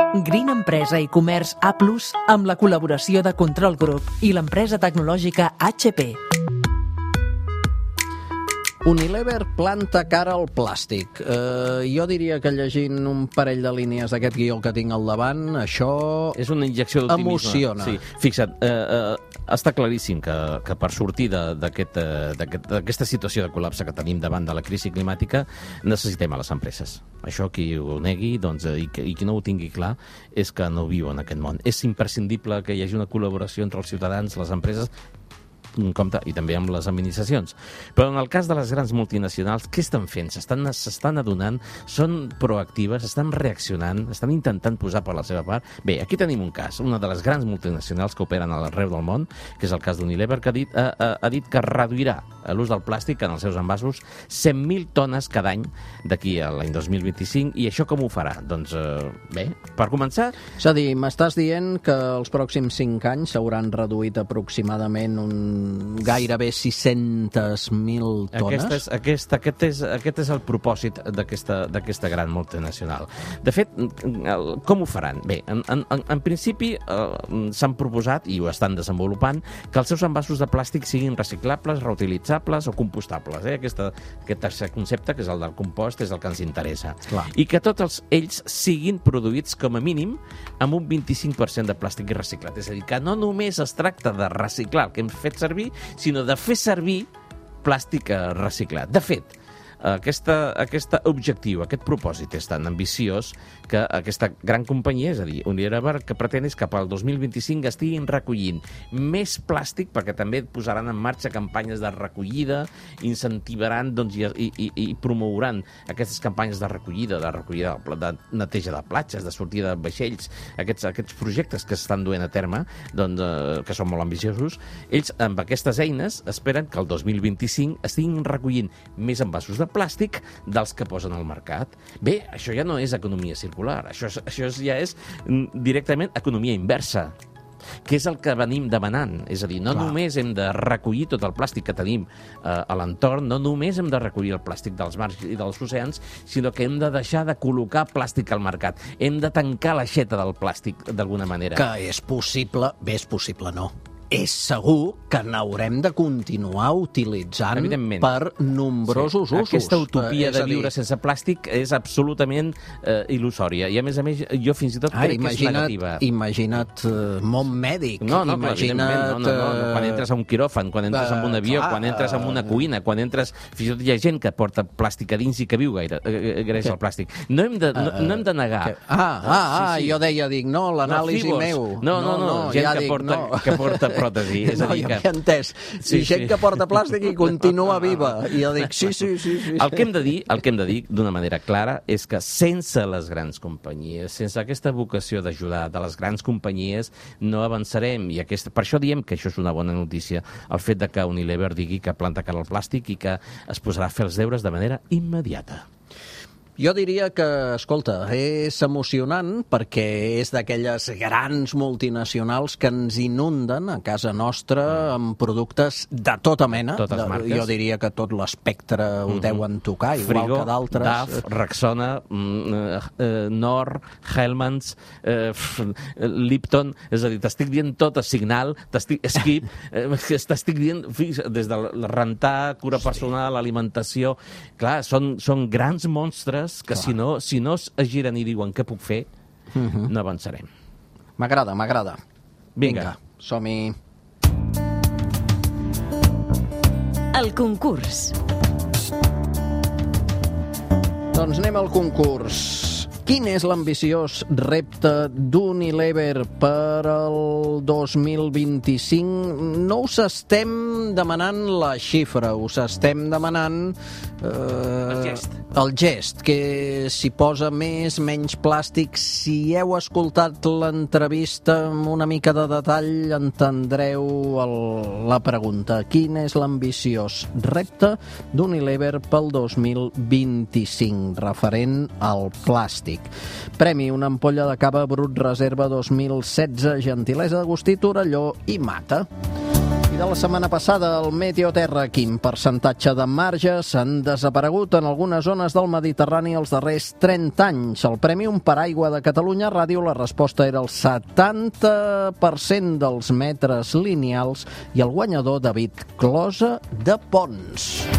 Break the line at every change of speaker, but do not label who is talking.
Green Empresa i Comerç A+, amb la col·laboració de Control Group i l'empresa tecnològica HP.
Unilever planta cara al plàstic. Jo diria que llegint un parell de línies d'aquest guió que tinc al davant, això
és una injecció d'optimisme.
Emociona.
Sí, fixa't, està claríssim que per sortir d'aquesta situació de col·lapse que tenim davant de la crisi climàtica necessitem a les empreses. Això qui ho negui i qui no ho tingui clar és que no viu en aquest món. És imprescindible que hi hagi una col·laboració entre els ciutadans, les empreses, en compte, i també amb les administracions. Però en el cas de les grans multinacionals, què estan fent? S'estan adonant, són proactives, estan reaccionant, estan intentant posar per la seva part. Bé, aquí tenim un cas, una de les grans multinacionals que operen arreu del món, que és el cas d'Unilever, que ha dit que reduirà l'ús del plàstic en els seus envasos 100.000 tones cada any d'aquí a l'any 2025. I això com ho farà? Doncs bé, per començar...
És a dir, m'estàs dient que els pròxims 5 anys s'hauran reduït aproximadament gairebé 600.000 tones?
Aquest és el propòsit d'aquesta gran multinacional. De fet, com ho faran? Bé, en principi s'han proposat, i ho estan desenvolupant, que els seus envasos de plàstic siguin reciclables, reutilitzables o compostables. Aquest tercer concepte, que és el del compost, és el que ens interessa.
Clar.
I que tots ells siguin produïts com a mínim amb un 25% de plàstic reciclat. És a dir, que no només es tracta de reciclar el que hem fet servir, sinó de fer servir plàstic reciclat. De fet, aquest objectiu, aquest propòsit és tan ambiciós que aquesta gran companyia, és a dir, Unilever, que pretén és que cap al 2025 estiguin recollint més plàstic, perquè també posaran en marxa campanyes de recollida, incentivaran i promouran aquestes campanyes de recollida, de neteja de platges, de sortida de vaixells, aquests projectes que s'estan duent a terme, que són molt ambiciosos. Ells, amb aquestes eines, esperen que el 2025 estiguin recollint més envasos de plàstic dels que posen al mercat. Bé, això ja no és economia circular, això ja és directament economia inversa, que és el que venim demanant. És a dir, no només hem de recollir tot el plàstic que tenim a l'entorn, no només hem de recollir el plàstic dels mars i dels oceans, sinó que hem de deixar de col·locar plàstic al mercat. Hem de tancar l'aixeta del plàstic d'alguna manera.
Que és possible, és possible, no. És segur que n'haurem de continuar utilitzant per nombrosos usos.
Aquesta utopia de viure sense plàstic és absolutament il·lusòria. I a més, jo fins i tot crec que és negativa.
Imagina't món mèdic.
No, quan entres a un quiròfan, quan entres en un avió, quan entres en una cuina, quan entres... Fins i tot hi ha gent que porta plàstic a dins i que viu greix el plàstic. No hem de negar...
Jo deia, l'anàlisi meu.
No, gent que porta pròtesi.
No, jo m'he entès. I gent que porta plàstic i continua viva. I jo dic, sí.
El que hem de dir d'una manera clara és que sense les grans companyies, sense aquesta vocació d'ajudar de les grans companyies, no avançarem. I per això diem que això és una bona notícia, el fet de que Unilever digui que planta cara al plàstic i que es posarà a fer els deures de manera immediata.
Jo diria que, escolta, és emocionant perquè és d'aquelles grans multinacionals que ens inunden a casa nostra amb productes de tota mena.
Totes marques.
Jo diria que tot l'espectre ho deuen tocar, igual
Frigo,
que d'altres.
Daf, Rexona, Nor, Hellmann's, Lipton, és a dir, t'estic dient tot, Signal, Skip, t'estic dient des del rentar, cura personal, alimentació. Clar, són grans monstres que si no es giren i diuen què puc fer, no avançarem.
M'agrada. Vinga, som-hi.
El concurs.
Doncs anem al concurs. Quin és l'ambiciós repte d'Unilever per al 2025? No us estem demanant la xifra, us estem demanant el gest, que s'hi posa més, menys plàstic. Si heu escoltat l'entrevista amb una mica de detall, entendreu la pregunta. Quin és l'ambiciós repte d'Unilever pel 2025, referent al plàstic? Premi: una ampolla de cava Brut Reserva 2016, gentilesa d'Agustí Torelló i Mata. I de la setmana passada, el Meteoterra. Quin percentatge de marges han desaparegut en algunes zones del Mediterrani els darrers 30 anys? El Premi Un Paraigua de Catalunya Ràdio, la resposta era el 70% dels metres lineals i el guanyador, David Closa, de Pons.